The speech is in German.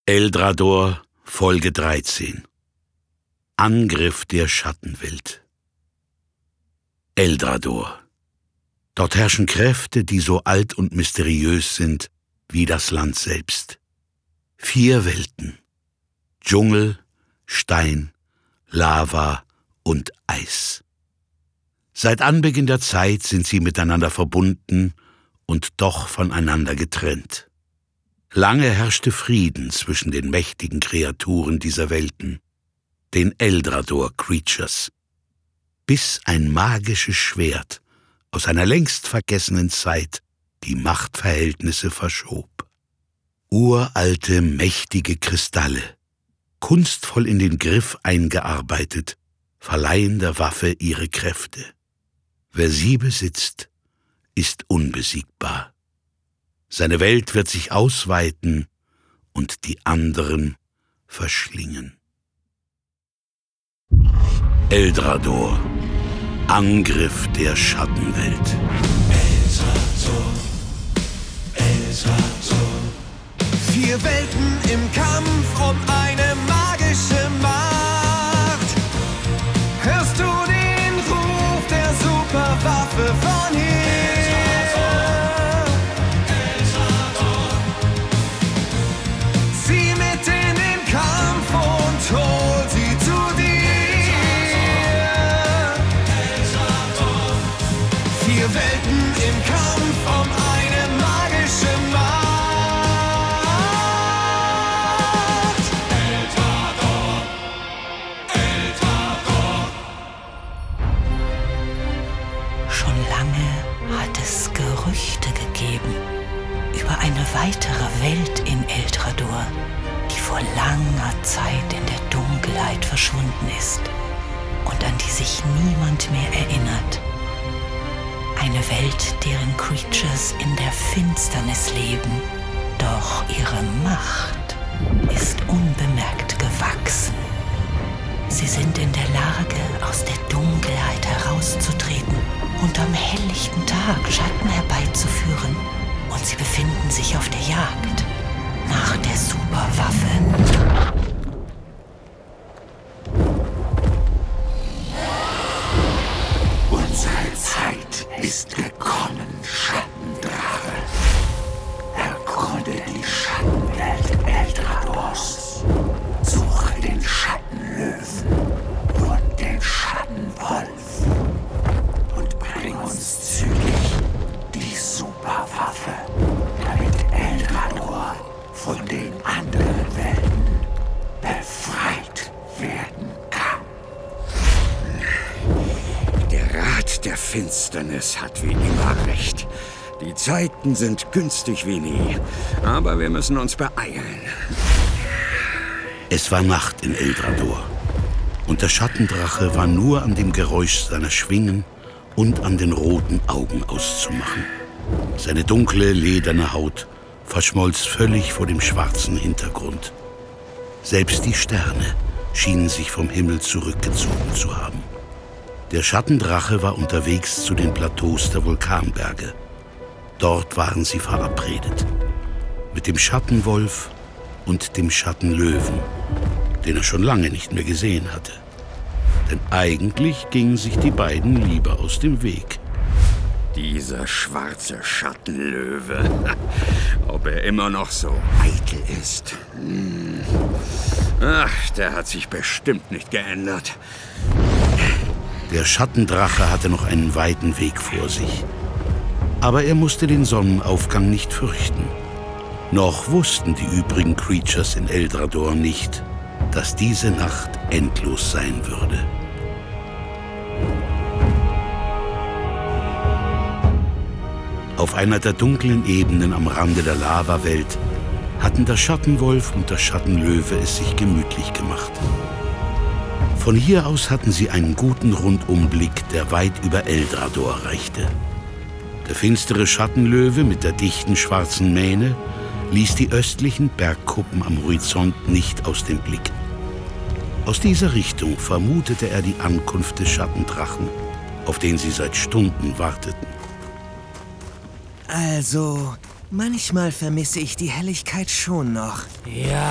Eldrador, Folge 13. Angriff der Schattenwelt. Eldrador. Dort herrschen Kräfte, die so alt und mysteriös sind wie das Land selbst. 4 Welten: Dschungel, Stein, Lava und Eis. Seit Anbeginn der Zeit sind sie miteinander verbunden und doch voneinander getrennt. Lange herrschte Frieden zwischen den mächtigen Kreaturen dieser Welten, den Eldrador Creatures, bis ein magisches Schwert aus einer längst vergessenen Zeit die Machtverhältnisse verschob. Uralte, mächtige Kristalle, kunstvoll in den Griff eingearbeitet, verleihen der Waffe ihre Kräfte. Wer sie besitzt, ist unbesiegbar. Seine Welt wird sich ausweiten und die anderen verschlingen. Eldrador. Angriff der Schattenwelt. Eldrador, Eldrador. 4 Welten im Kampf um eine magische Macht. Hörst du den Ruf der Superwaffe von hier? Zieh mit in den Kampf und hol sie zu dir. 4 Welten im Kampf um eine magische Macht. Eldrador, Eldrador. Schon lange hat es Gerüchte gegeben über eine weitere Welt in Eldrador, die vor langer Zeit in der Dunkelheit verschwunden ist und an die sich niemand mehr erinnert. Eine Welt, deren Creatures in der Finsternis leben, doch ihre Macht ist unbemerkt gewachsen. Sie sind in der Lage, aus der Dunkelheit herauszutreten und am helllichten Tag Schatten herbeizuführen. Und sie befinden sich auf der Jagd nach der Superwaffe. Unsere Zeit ist gekommen, Schattendrache. Erkunde die Schattenwelt Eldradors. Suche den Schattenlöwen und den Schattenwolf. Und bring uns zügig die Superwaffe, damit Eldrador von den anderen Welten befreit werden kann. Der Rat der Finsternis hat wie immer recht. Die Zeiten sind günstig wie nie, aber wir müssen uns beeilen. Es war Nacht in Eldrador, und der Schattendrache war nur an dem Geräusch seiner Schwingen und an den roten Augen auszumachen. Seine dunkle, lederne Haut verschmolz völlig vor dem schwarzen Hintergrund. Selbst die Sterne schienen sich vom Himmel zurückgezogen zu haben. Der Schattendrache war unterwegs zu den Plateaus der Vulkanberge. Dort waren sie verabredet. Mit dem Schattenwolf und dem Schattenlöwen, den er schon lange nicht mehr gesehen hatte. Denn eigentlich gingen sich die beiden lieber aus dem Weg. Dieser schwarze Schattenlöwe, ob er immer noch so eitel ist. Ach, der hat sich bestimmt nicht geändert. Der Schattendrache hatte noch einen weiten Weg vor sich. Aber er musste den Sonnenaufgang nicht fürchten. Noch wussten die übrigen Creatures in Eldrador nicht, dass diese Nacht endlos sein würde. Auf einer der dunklen Ebenen am Rande der Lavawelt hatten der Schattenwolf und der Schattenlöwe es sich gemütlich gemacht. Von hier aus hatten sie einen guten Rundumblick, der weit über Eldrador reichte. Der finstere Schattenlöwe mit der dichten schwarzen Mähne ließ die östlichen Bergkuppen am Horizont nicht aus dem Blick. Aus dieser Richtung vermutete er die Ankunft des Schattendrachen, auf den sie seit Stunden warteten. Also, manchmal vermisse ich die Helligkeit schon noch. Ja,